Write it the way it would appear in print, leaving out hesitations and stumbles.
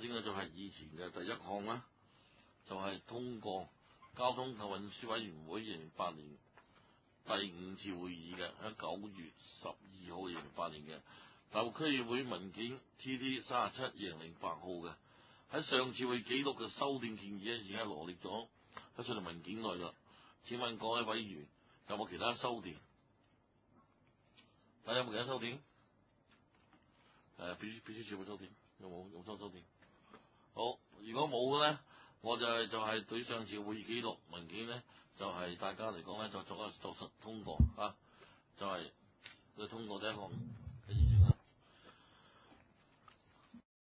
先咧就係以前嘅第一項啦，就係通過交通及運輸委員會2008年第5次會議嘅，喺9月12號2008年嘅大陸區議會文件 TT37/2008號嘅，喺上次會記錄嘅修訂建議咧，而家羅列咗喺出嚟文件內啦。請問各位委員有冇其他修訂？大家有冇其他修訂？秘書處有冇修訂？有冇修訂？好，如果冇嘅咧，我就係對上次會議記錄文件咧，就係大家嚟講咧，就作實通過啊，就係通過第一項。